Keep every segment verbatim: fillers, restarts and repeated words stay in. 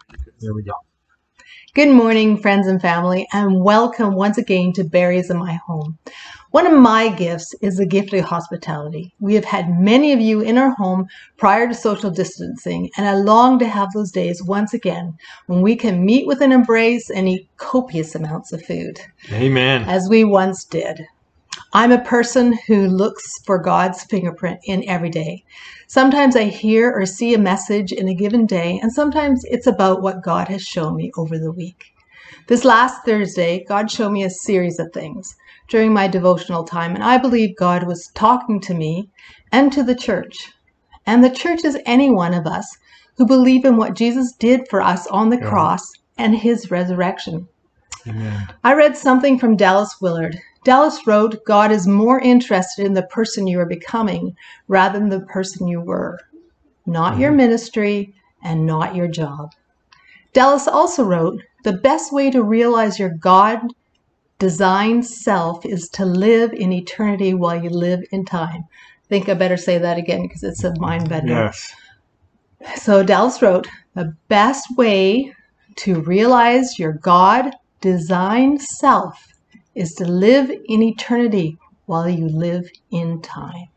There we go. Good morning, friends and family, and welcome once again to Berries in My Home. One of my gifts is the gift of hospitality. We have had many of you in our home prior to social distancing, and I long to have those days once again when we can meet with an embrace and eat copious amounts of food. Amen. As we once did. I'm a person who looks for God's fingerprint in every day. Sometimes I hear or see a message in a given day, and sometimes it's about what God has shown me over the week. This last Thursday, God showed me a series of things during my devotional time, and I believe God was talking to me and to the church. And the church is any one of us who believe in what Jesus did for us on the Yeah. cross and his resurrection. Amen. I read something from Dallas Willard. Dallas wrote, God is more interested in the person you are becoming rather than the person you were, not mm-hmm. your ministry and not your job. Dallas also wrote, the best way to realize your God-designed self is to live in eternity while you live in time. I think I better say that again because it's a mind bender. Yes. So Dallas wrote, the best way to realize your God-designed self is to live in eternity while you live in time.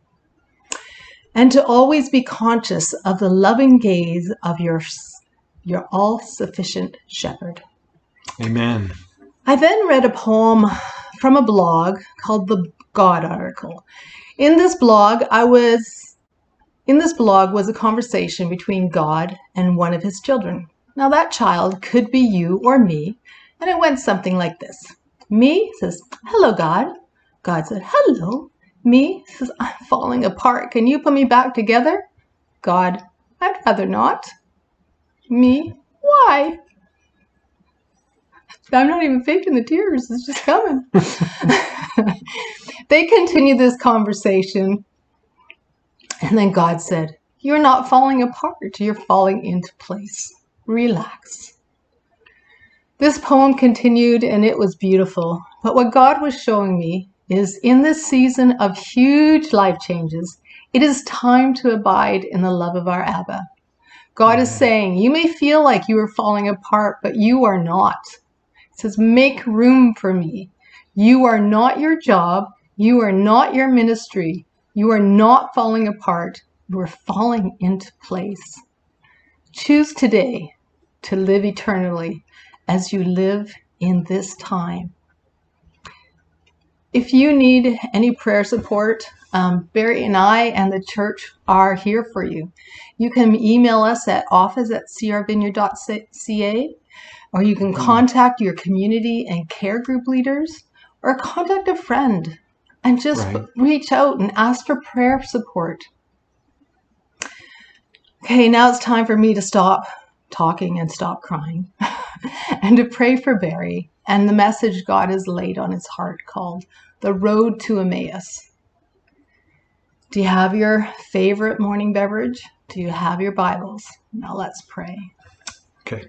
And to always be conscious of the loving gaze of your, your all-sufficient shepherd. Amen. I then read a poem from a blog called The God Article. In this blog, I was, in this blog was a conversation between God and one of his children. Now that child could be you or me, and it went something like this. Me says, hello, God. God said, hello. Me says, I'm falling apart. Can you put me back together? God, I'd rather not. Me, why? I'm not even faking the tears. It's just coming. They continued this conversation. And then God said, you're not falling apart. You're falling into place. Relax. This poem continued and it was beautiful. But what God was showing me is in this season of huge life changes, it is time to abide in the love of our Abba. God Amen. Is saying, you may feel like you are falling apart, but you are not. It says, make room for me. You are not your job. You are not your ministry. You are not falling apart. You are falling into place. Choose today to live eternally as you live in this time. If you need any prayer support, um, Barry and I and the church are here for you. You can email us at office at c r vineyard dot c a, or you can contact your community and care group leaders, or contact a friend and just right. reach out and ask for prayer support. Okay, now it's time for me to stop talking and stop crying and to pray for Barry and the message God has laid on his heart called The Road to Emmaus. Do you have your favorite morning beverage? Do you have your Bibles? Now let's pray. Okay.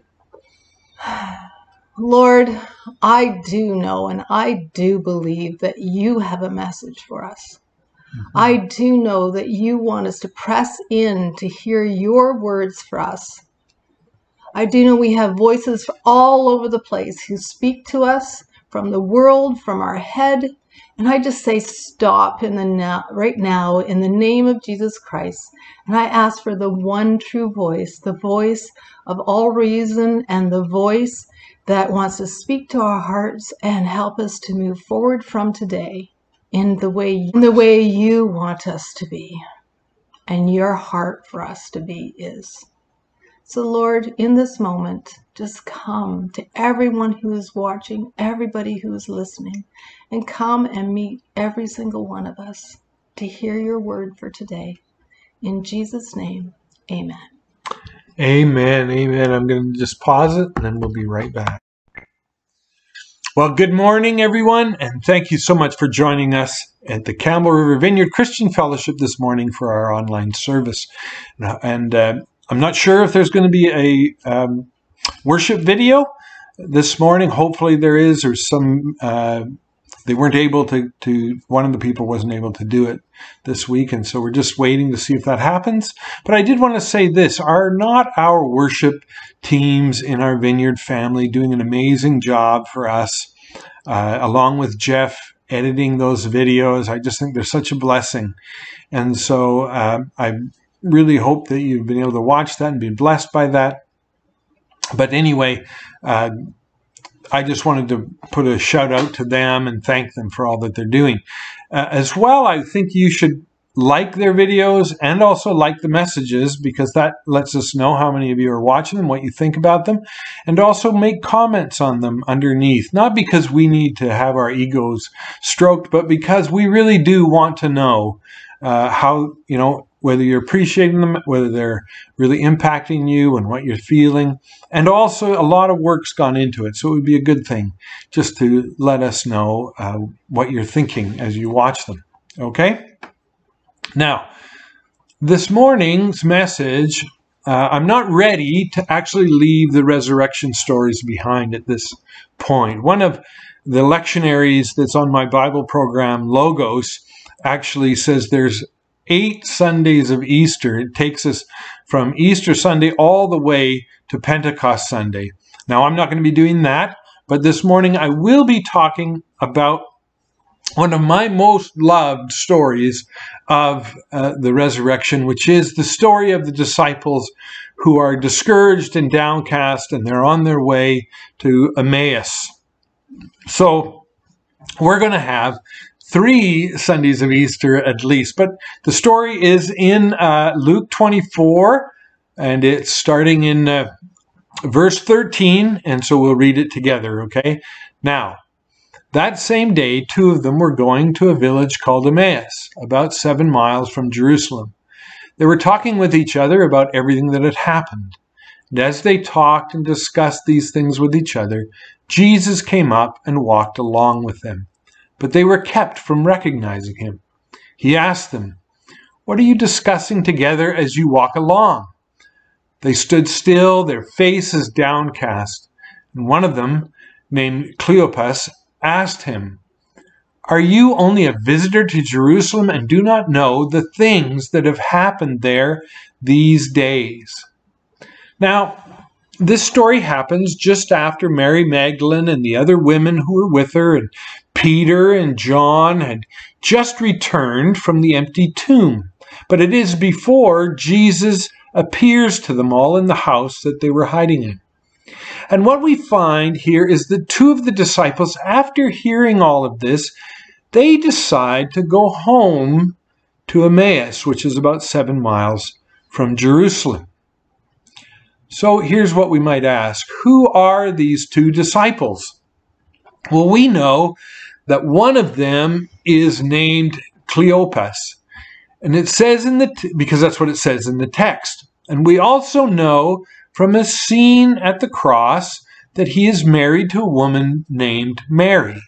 Lord, I do know and I do believe that you have a message for us. Mm-hmm. I do know that you want us to press in to hear your words for us. I do know we have voices all over the place who speak to us from the world, from our head. And I just say stop in the now, right now in the name of Jesus Christ. And I ask for the one true voice, the voice of all reason and the voice that wants to speak to our hearts and help us to move forward from today in the way, in the way you want us to be and your heart for us to be is. So Lord, in this moment, just come to everyone who is watching, everybody who is listening, and come and meet every single one of us to hear your word for today. In Jesus' name, amen. Amen, amen. I'm going to just pause it and then we'll be right back. Well, good morning, everyone, and thank you so much for joining us at the Campbell River Vineyard Christian Fellowship this morning for our online service. And uh, I'm not sure if there's going to be a um, worship video this morning. Hopefully there is, or some uh, they weren't able to, to, one of the people wasn't able to do it this week. And so we're just waiting to see if that happens. But I did want to say this, are not our worship teams in our Vineyard family doing an amazing job for us, uh, along with Jeff editing those videos? I just think they're such a blessing. And so uh, I really hope that you've been able to watch that and be blessed by that. But anyway, uh, I just wanted to put a shout out to them and thank them for all that they're doing. Uh, as well, I think you should like their videos and also like the messages, because that lets us know how many of you are watching them, what you think about them, and also make comments on them underneath. Not because we need to have our egos stroked, but because we really do want to know uh, how, you know, whether you're appreciating them, whether they're really impacting you and what you're feeling. And also a lot of work's gone into it. So it would be a good thing just to let us know uh, what you're thinking as you watch them. Okay? Now, this morning's message, uh, I'm not ready to actually leave the resurrection stories behind at this point. One of the lectionaries that's on my Bible program, Logos, actually says there's eight Sundays of Easter. It takes us from Easter Sunday all the way to Pentecost Sunday. Now, I'm not going to be doing that, but this morning I will be talking about one of my most loved stories of uh, the resurrection, which is the story of the disciples who are discouraged and downcast, and they're on their way to Emmaus. So we're going to have three Sundays of Easter at least. But the story is in uh, Luke twenty-four, and it's starting in uh, verse thirteen, and so we'll read it together, okay? Now, that same day, two of them were going to a village called Emmaus, about seven miles from Jerusalem. They were talking with each other about everything that had happened. And as they talked and discussed these things with each other, Jesus came up and walked along with them. But they were kept from recognizing him. He asked them, "What are you discussing together as you walk along?" They stood still, their faces downcast. And one of them, named Cleopas, asked him, "Are you only a visitor to Jerusalem and do not know the things that have happened there these days?" Now, this story happens just after Mary Magdalene and the other women who were with her, and Peter and John, had just returned from the empty tomb. But it is before Jesus appears to them all in the house that they were hiding in. And what we find here is that two of the disciples, after hearing all of this, they decide to go home to Emmaus, which is about seven miles from Jerusalem. So here's what we might ask. Who are these two disciples? Well, we know that one of them is named Cleopas. And it says in the, t- because that's what it says in the text. And we also know from a scene at the cross that he is married to a woman named Mary.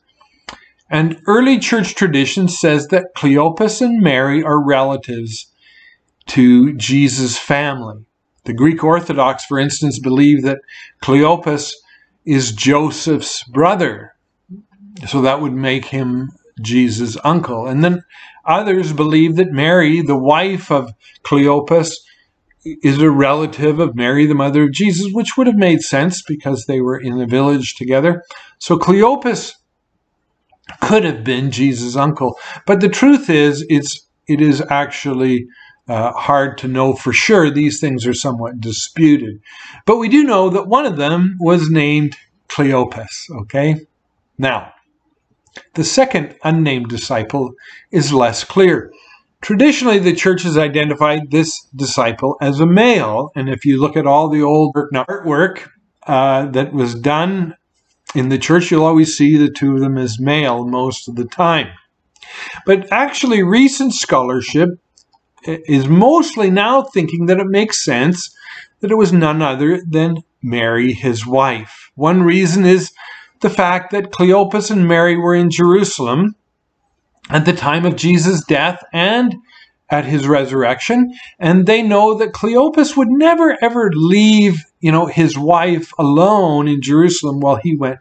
And early church tradition says that Cleopas and Mary are relatives to Jesus' family. The Greek Orthodox, for instance, believe that Cleopas is Joseph's brother. So that would make him Jesus' uncle. And then others believe that Mary, the wife of Cleopas, is a relative of Mary, the mother of Jesus, which would have made sense because they were in the village together. So Cleopas could have been Jesus' uncle. But the truth is, it's it is actually uh, hard to know for sure. These things are somewhat disputed. But we do know that one of them was named Cleopas, okay? Now, the second unnamed disciple is less clear. Traditionally, the church has identified this disciple as a male, and if you look at all the old artwork uh, that was done in the church, you'll always see the two of them as male most of the time. But actually, recent scholarship is mostly now thinking that it makes sense that it was none other than Mary, his wife. One reason is the fact that Cleopas and Mary were in Jerusalem at the time of Jesus' death and at his resurrection, and they know that Cleopas would never ever leave, you know, his wife alone in Jerusalem while he went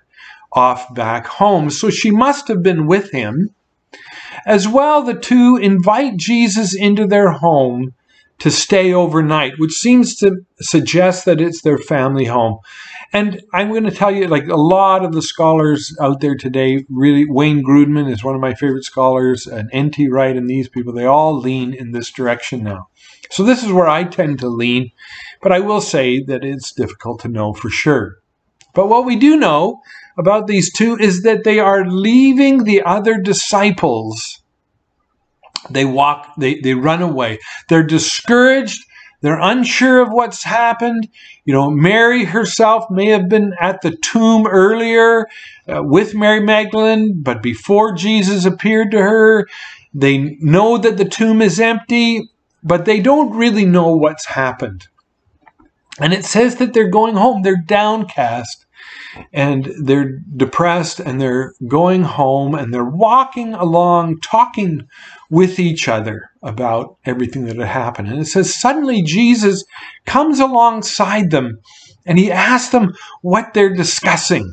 off back home. So she must have been with him. As well, the two invite Jesus into their home to stay overnight, which seems to suggest that it's their family home. And I'm going to tell you, like a lot of the scholars out there today, really, Wayne Grudman is one of my favorite scholars, and N T Wright and these people, they all lean in this direction now. So this is where I tend to lean, but I will say that it's difficult to know for sure. But what we do know about these two is that they are leaving the other disciples. They walk, they, they run away. They're discouraged. They're unsure of what's happened. You know, Mary herself may have been at the tomb earlier uh, with Mary Magdalene, but before Jesus appeared to her, they know that the tomb is empty, but they don't really know what's happened. And it says that they're going home. They're downcast and they're depressed and they're going home and they're walking along, talking with each other about everything that had happened. And it says, suddenly Jesus comes alongside them and he asks them what they're discussing.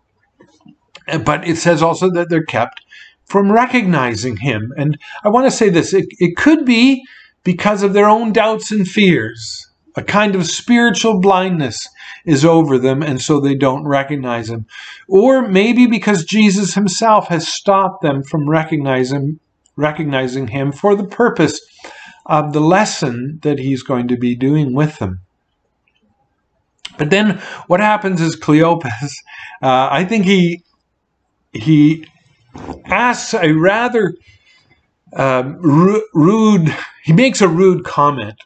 But it says also that they're kept from recognizing him. And I want to say this, it, it could be because of their own doubts and fears. A kind of spiritual blindness is over them, and so they don't recognize him. Or maybe because Jesus himself has stopped them from recognizing, recognizing him for the purpose of the lesson that he's going to be doing with them. But then what happens is Cleopas, uh, I think he, he asks a rather uh, rude, he makes a rude comment.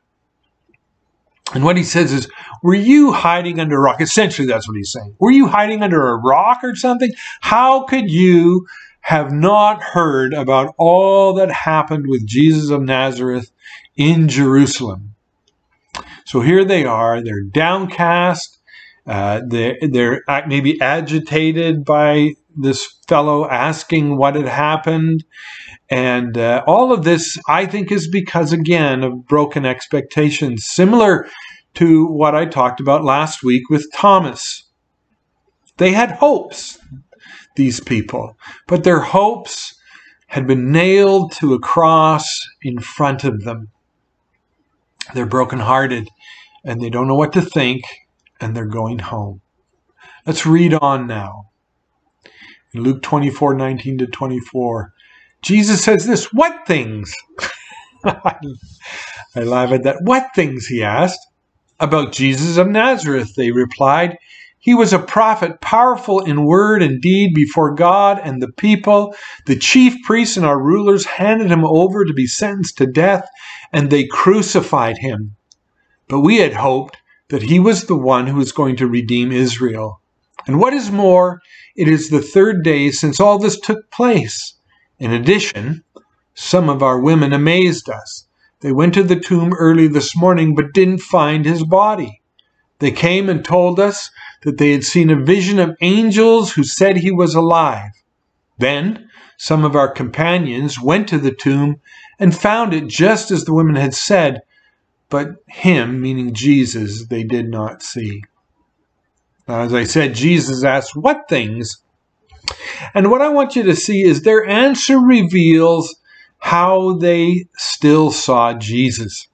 And what he says is, were you hiding under a rock? Essentially, that's what he's saying. Were you hiding under a rock or something? How could you have not heard about all that happened with Jesus of Nazareth in Jerusalem? So here they are. They're downcast. Uh, they're, they're maybe agitated by this fellow asking what had happened. And uh, all of this, I think, is because, again, of broken expectations, similar to what I talked about last week with Thomas. They had hopes, these people, but their hopes had been nailed to a cross in front of them. They're brokenhearted, and they don't know what to think, and they're going home. Let's read on now. In Luke twenty-four, nineteen to twenty-four, Jesus says this, what things? I laugh at that. What things, he asked. About Jesus of Nazareth, they replied. He was a prophet, powerful in word and deed before God and the people. The chief priests and our rulers handed him over to be sentenced to death, and they crucified him. But we had hoped that he was the one who was going to redeem Israel. And what is more, it is the third day since all this took place. In addition, some of our women amazed us. They went to the tomb early this morning, but didn't find his body. They came and told us that they had seen a vision of angels who said he was alive. Then some of our companions went to the tomb and found it just as the women had said, but him, meaning Jesus, they did not see. Now, as I said, Jesus asked, what things? And what I want you to see is their answer reveals how they still saw Jesus.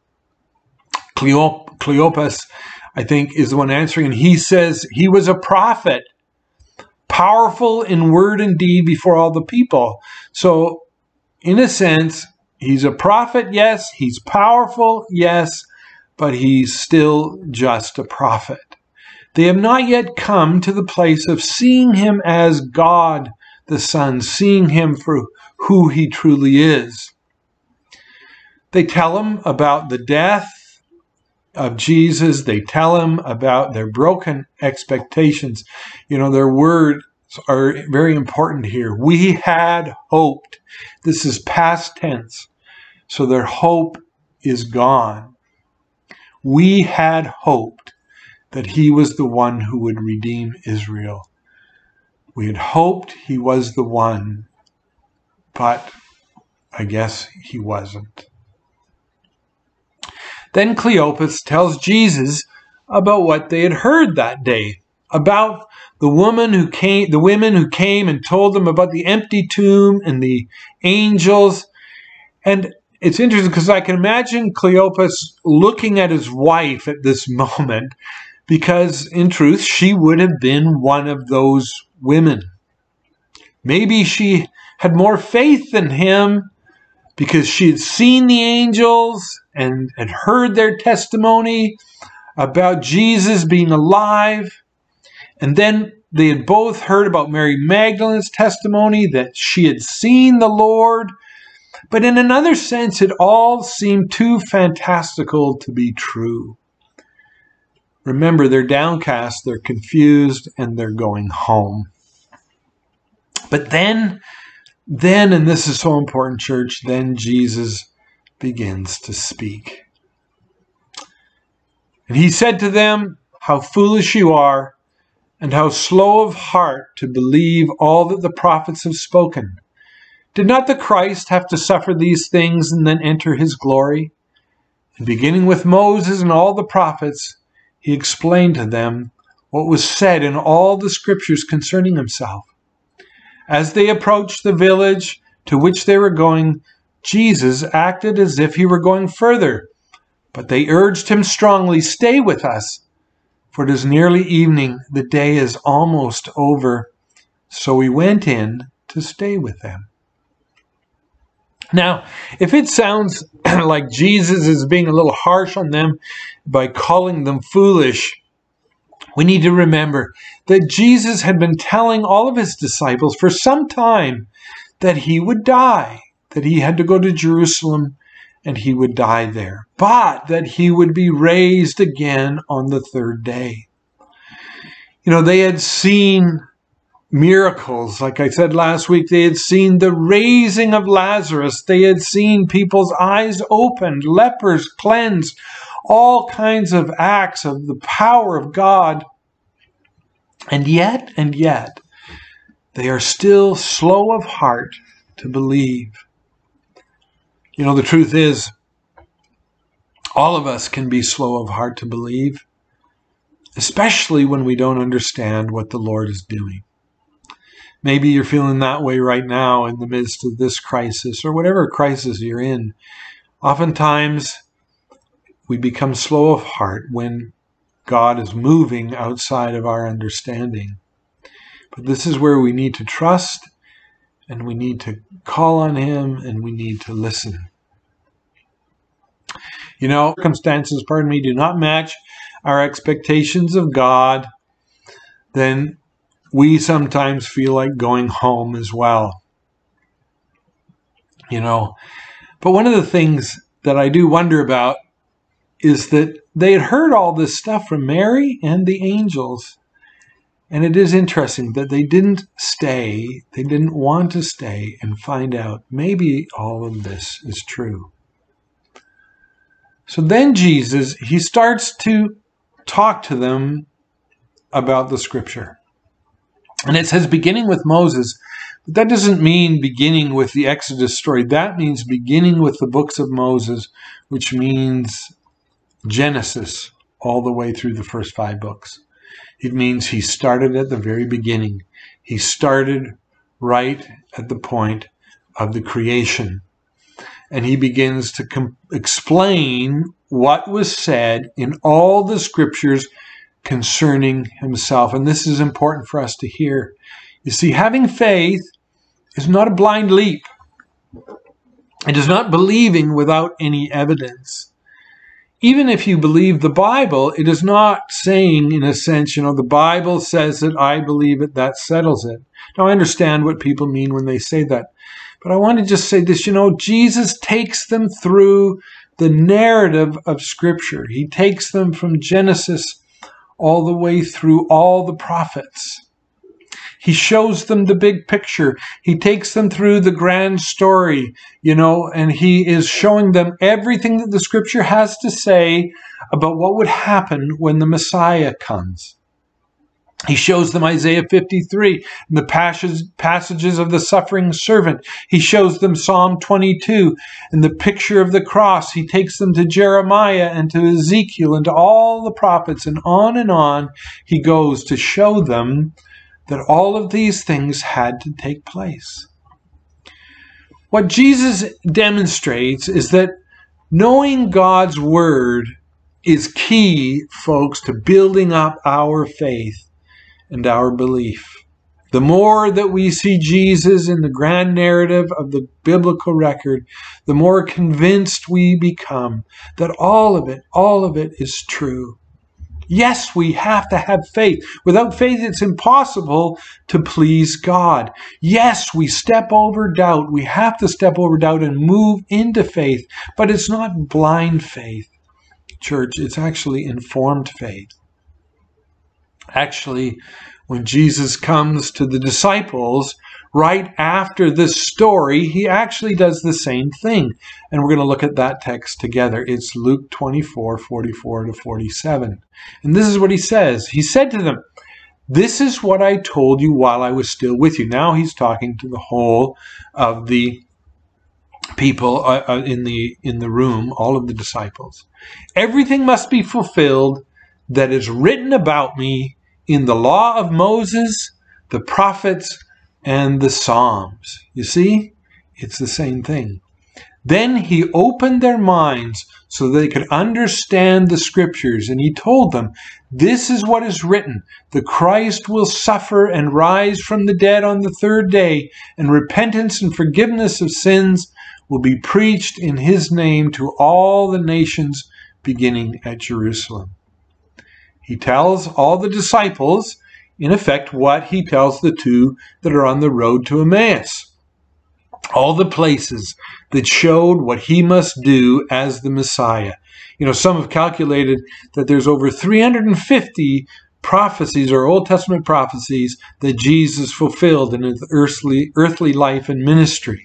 Cleopas, I think, is the one answering, and he says he was a prophet, powerful in word and deed before all the people. So, in a sense, he's a prophet, yes, he's powerful, yes, but he's still just a prophet. They have not yet come to the place of seeing him as God the Son, seeing him for who he truly is. They tell him about the death of Jesus. They tell him about their broken expectations. You know, their words are very important here. We had hoped. This is past tense. So their hope is gone. We had hoped that he was the one who would redeem Israel. We had hoped he was the one, but I guess he wasn't. Then Cleopas tells Jesus about what they had heard that day. about the woman who came, the women who came and told them about the empty tomb and the angels. And it's interesting because I can imagine Cleopas looking at his wife at this moment, because in truth, she would have been one of those women. Maybe she had more faith than him because she had seen the angels and had heard their testimony about Jesus being alive. And then they had both heard about Mary Magdalene's testimony that she had seen the Lord. But in another sense, it all seemed too fantastical to be true. Remember, they're downcast, they're confused, and they're going home. But then, then, and this is so important, church, then Jesus begins to speak. And he said to them, "How foolish you are, and how slow of heart to believe all that the prophets have spoken. Did not the Christ have to suffer these things and then enter his glory?" And beginning with Moses and all the prophets, he explained to them what was said in all the scriptures concerning himself. As they approached the village to which they were going, Jesus acted as if he were going further, but they urged him strongly, "Stay with us, for it is nearly evening, the day is almost over." So he went in to stay with them. Now, if it sounds like Jesus is being a little harsh on them by calling them foolish, we need to remember that Jesus had been telling all of his disciples for some time that he would die, that he had to go to Jerusalem and he would die there, but that he would be raised again on the third day. You know, they had seen miracles. Like I said last week, they had seen the raising of Lazarus. They had seen people's eyes opened, lepers cleansed, all kinds of acts of the power of God. And yet, and yet, they are still slow of heart to believe. You know, the truth is, all of us can be slow of heart to believe, especially when we don't understand what the Lord is doing. Maybe you're feeling that way right now in the midst of this crisis or whatever crisis you're in. Oftentimes, we become slow of heart when God is moving outside of our understanding. But this is where we need to trust, and we need to call on him, and we need to listen. You know, circumstances, pardon me, do not match our expectations of God, then we sometimes feel like going home as well. You know, but one of the things that I do wonder about is that they had heard all this stuff from Mary and the angels. And it is interesting that they didn't stay, they didn't want to stay and find out maybe all of this is true. So then Jesus, he starts to talk to them about the scripture. And it says beginning with Moses, but that doesn't mean beginning with the Exodus story. That means beginning with the books of Moses, which means Genesis all the way through the first five books. It means he started at the very beginning. He started right at the point of the creation. And he begins to com- explain what was said in all the scriptures concerning himself. And this is important for us to hear. You see, having faith is not a blind leap. It is not believing without any evidence. Even if you believe the Bible, it is not saying, in a sense, you know, the Bible says it, I believe it, that settles it. Now, I understand what people mean when they say that. But I want to just say this, you know, Jesus takes them through the narrative of Scripture. He takes them from Genesis all the way through all the prophets. He shows them the big picture. He takes them through the grand story, you know, and he is showing them everything that the Scripture has to say about what would happen when the Messiah comes. He shows them Isaiah fifty-three, and the passages of the suffering servant. He shows them Psalm twenty-two, and the picture of the cross. He takes them to Jeremiah and to Ezekiel and to all the prophets, and on and on he goes to show them that all of these things had to take place. What Jesus demonstrates is that knowing God's word is key, folks, to building up our faith and our belief. The more that we see Jesus in the grand narrative of the biblical record, the more convinced we become that all of it, all of it is true. Yes, we have to have faith. Without faith, it's impossible to please God. Yes, we step over doubt. We have to step over doubt and move into faith. But it's not blind faith, church. It's actually informed faith. Actually, when Jesus comes to the disciples, right after this story, he actually does the same thing. And we're going to look at that text together. It's Luke twenty-four, forty-four to forty-seven. And this is what he says. He said to them, "This is what I told you while I was still with you." Now he's talking to the whole of the people uh, in the in the room, all of the disciples. "Everything must be fulfilled that is written about me in the law of Moses, the prophets, and the Psalms." You see, it's the same thing. Then he opened their minds so they could understand the scriptures, and he told them, "This is what is written, the Christ will suffer and rise from the dead on the third day, and repentance and forgiveness of sins will be preached in his name to all the nations, beginning at Jerusalem." He tells all the disciples, in effect, what he tells the two that are on the road to Emmaus. All the places that showed what he must do as the Messiah. You know, some have calculated that there's over three hundred fifty prophecies or Old Testament prophecies that Jesus fulfilled in his earthly, earthly life and ministry.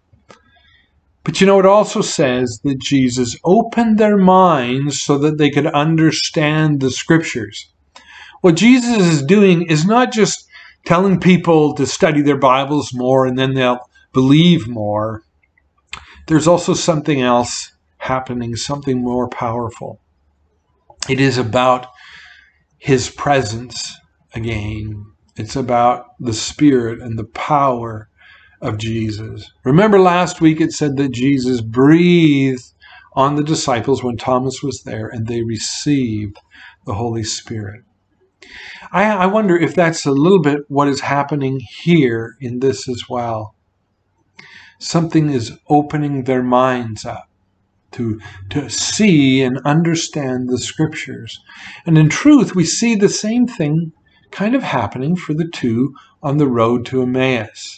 But you know, it also says that Jesus opened their minds so that they could understand the scriptures. What Jesus is doing is not just telling people to study their Bibles more and then they'll believe more. There's also something else happening, something more powerful. It is about his presence again. It's about the Spirit and the power of Jesus. Remember last week it said that Jesus breathed on the disciples when Thomas was there and they received the Holy Spirit. I, I wonder if that's a little bit what is happening here in this as well. Something is opening their minds up to, to see and understand the scriptures. And in truth, we see the same thing kind of happening for the two on the road to Emmaus.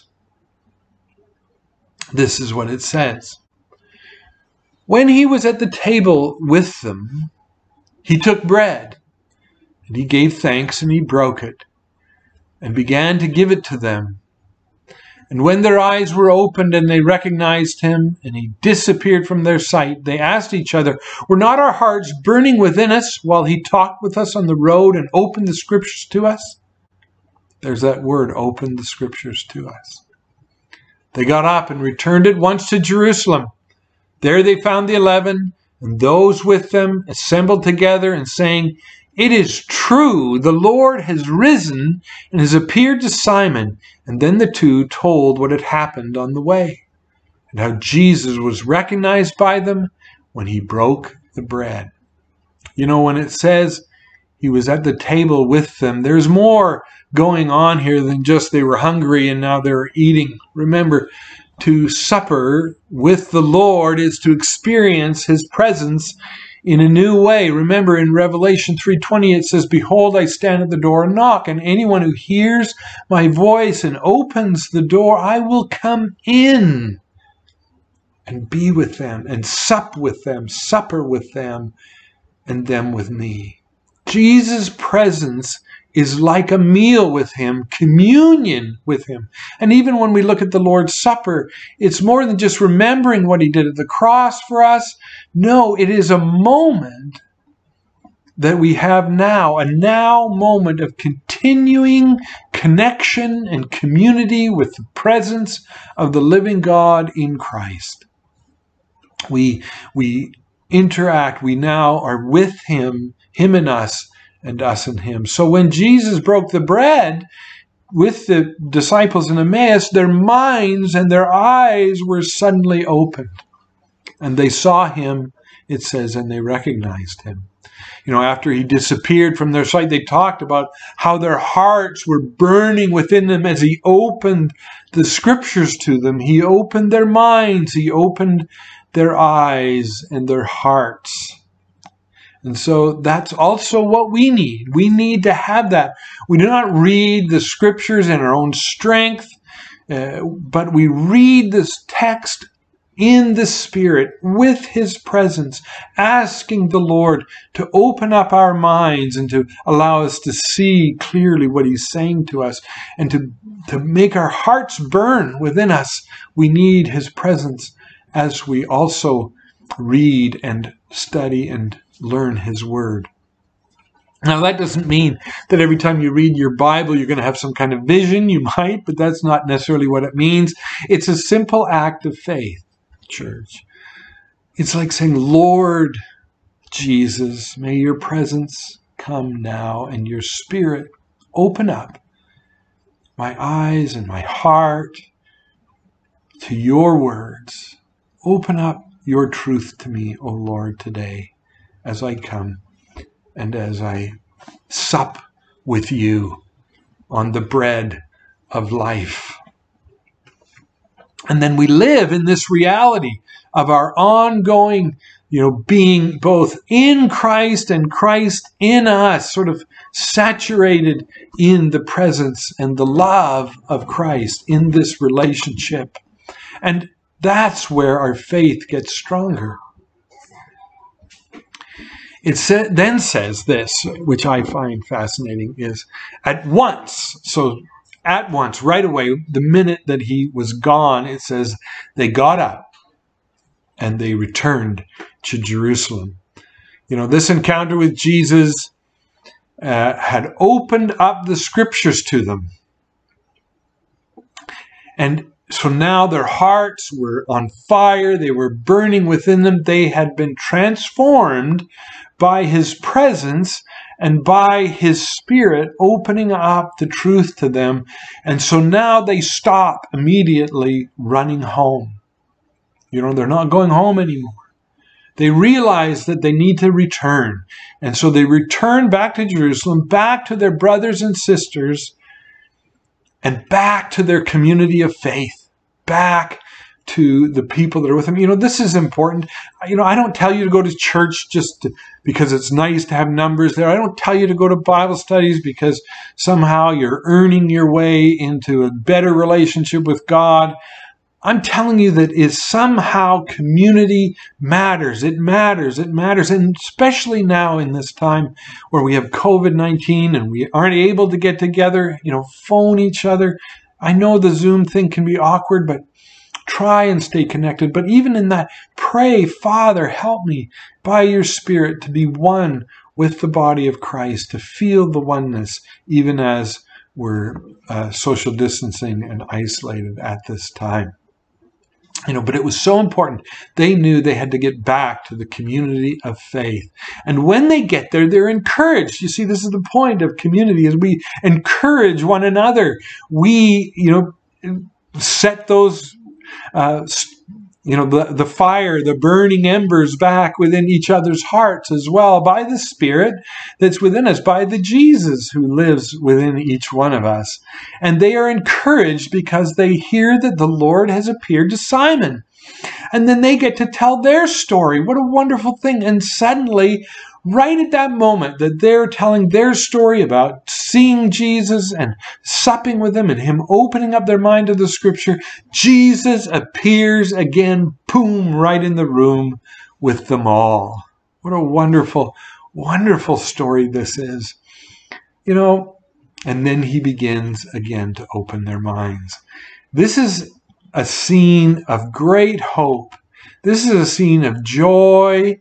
This is what it says. "When he was at the table with them, he took bread, and he gave thanks, and he broke it, and began to give it to them. And when their eyes were opened and they recognized him, and he disappeared from their sight, they asked each other, 'Were not our hearts burning within us while he talked with us on the road and opened the scriptures to us?'" There's that word, opened the scriptures to us. They got up and returned at once to Jerusalem. There they found the eleven, and those with them assembled together and saying, "It is true, the Lord has risen and has appeared to Simon." And then the two told what had happened on the way, and how Jesus was recognized by them when he broke the bread. You know, when it says he was at the table with them, there's more going on here than just they were hungry and now they're eating. Remember, to supper with the Lord is to experience his presence in a new way. Remember in Revelation three twenty it says, "Behold, I stand at the door and knock, and anyone who hears my voice and opens the door, I will come in and be with them and sup with them, supper with them, and them with me." Jesus' presence is like a meal with him, communion with him. And even when we look at the Lord's Supper, it's more than just remembering what he did at the cross for us. No, it is a moment that we have now, a now moment of continuing continuing connection and community with the presence of the living God in Christ. We, we interact, we now are with him, him and us, and us and him. So when Jesus broke the bread with the disciples in Emmaus, their minds and their eyes were suddenly opened. And they saw him, it says, and they recognized him. You know, after he disappeared from their sight, they talked about how their hearts were burning within them as he opened the scriptures to them. He opened their minds. He opened their eyes and their hearts. And so that's also what we need. We need to have that. We do not read the scriptures in our own strength, uh, but we read this text in the Spirit, with his presence, asking the Lord to open up our minds and to allow us to see clearly what he's saying to us and to, to make our hearts burn within us. We need his presence as we also read and study and learn his word. Now, that doesn't mean that every time you read your Bible, you're going to have some kind of vision. You might, but that's not necessarily what it means. It's a simple act of faith, church. It's like saying, Lord Jesus, may your presence come now and your Spirit open up my eyes and my heart to your words. Open up your truth to me, O Lord, today as I come and as I sup with you on the bread of life. And then we live in this reality of our ongoing, you know, being both in Christ and Christ in us, sort of saturated in the presence and the love of Christ in this relationship. And that's where our faith gets stronger. It sa- then says this, which I find fascinating, is at once, so at once, right away, the minute that he was gone, it says they got up and they returned to Jerusalem. You know, this encounter with Jesus uh, had opened up the scriptures to them. And so now their hearts were on fire. They were burning within them. They had been transformed by his presence and by his Spirit opening up the truth to them. And so now they stop immediately running home. You know, they're not going home anymore. They realize that they need to return. And so they return back to Jerusalem, back to their brothers and sisters, and back to their community of faith, back to the people that are with them. You know, this is important. You know, I don't tell you to go to church just to, because it's nice to have numbers there. I don't tell you to go to Bible studies because somehow you're earning your way into a better relationship with God. I'm telling you that is somehow community matters. It matters. It matters. And especially now in this time where we have COVID nineteen and we aren't able to get together, you know, phone each other. I know the Zoom thing can be awkward, but try and stay connected. But even in that, pray, Father, help me by your Spirit to be one with the body of Christ, to feel the oneness, even as we're uh, social distancing and isolated at this time. You know, but it was so important. They knew they had to get back to the community of faith. And when they get there, they're encouraged. You see, this is the point of community, is we encourage one another. We, you know, set those, uh, you know, the, the fire, the burning embers back within each other's hearts as well by the Spirit that's within us, by the Jesus who lives within each one of us. And they are encouraged because they hear that the Lord has appeared to Simon. And then they get to tell their story. What a wonderful thing. And suddenly, right at that moment that they're telling their story about seeing Jesus and supping with him and him opening up their mind to the scripture, Jesus appears again, boom, right in the room with them all. What a wonderful, wonderful story this is. You know, and then he begins again to open their minds. This is a scene of great hope. This is a scene of joy,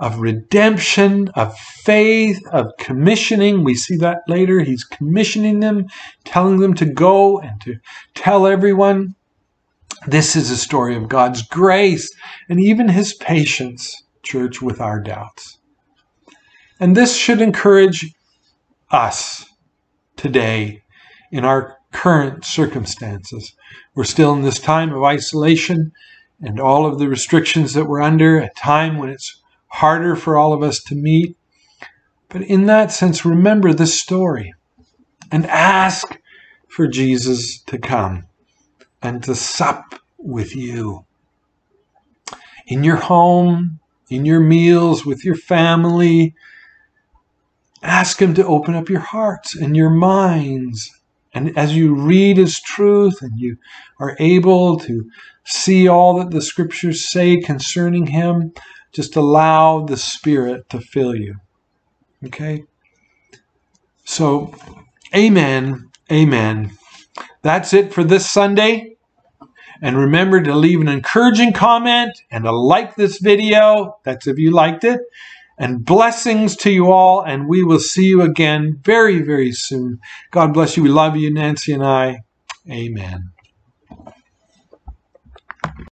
of redemption, of faith, of commissioning. We see that later. He's commissioning them, telling them to go and to tell everyone. This is a story of God's grace and even his patience, church, with our doubts. And this should encourage us today in our current circumstances. We're still in this time of isolation and all of the restrictions that we're under, a time when it's harder for all of us to meet. But in that sense, remember this story and ask for Jesus to come and to sup with you. In your home, in your meals, with your family, ask him to open up your hearts and your minds. And as you read his truth and you are able to see all that the scriptures say concerning him, just allow the Spirit to fill you. Okay? So, amen, amen. That's it for this Sunday. And remember to leave an encouraging comment and to like this video. That's if you liked it. And blessings to you all. And we will see you again very, very soon. God bless you. We love you, Nancy and I. Amen.